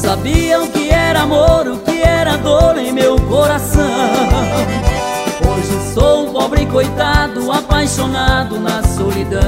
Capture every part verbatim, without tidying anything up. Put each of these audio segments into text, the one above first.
sabia o que era amor, o que era dor em meu coração. Hoje sou um pobre coitado, apaixonado na solidão.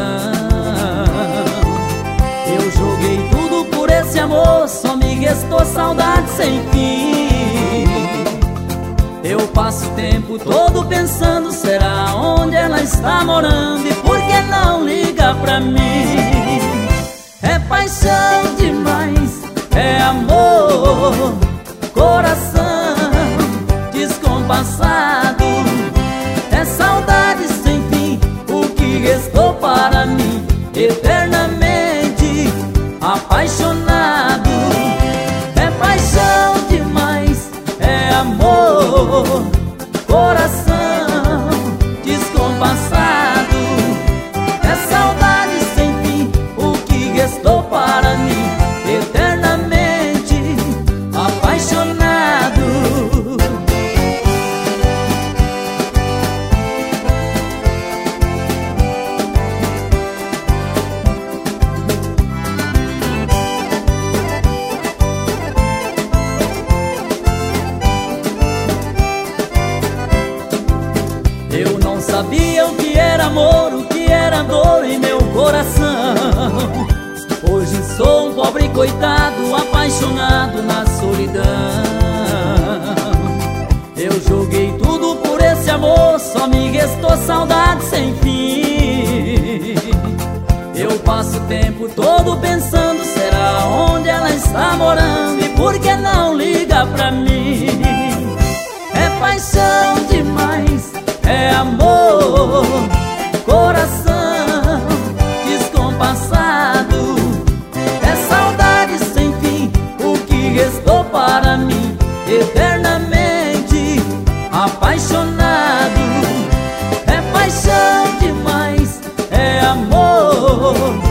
Eu joguei tudo por esse amor, só me restou saudade sem fim. Eu passo o tempo todo pensando, será onde ela está morando? E por que não liga pra mim? É paixão demais, é amor, coração descompassado, é saudade sem fim, o que restou para mim, eternamente apaixonado. É paixão demais, é amor, coração descompassado, é saudade sem fim, o que restou para mim, eternamente apaixonado. Eu não sabia o que era amor, o que era dor em meu coração. Hoje sou um pobre coitado, apaixonado na solidão. Eu joguei tudo por esse amor, só me restou saudade sem fim. Eu passo o tempo todo pensando, será onde ela está morando? E por que não liga pra mim? É paixão demais, é amor, coração descompassado, é saudade sem fim, o que restou para mim, eternamente apaixonado. É paixão demais, é amor,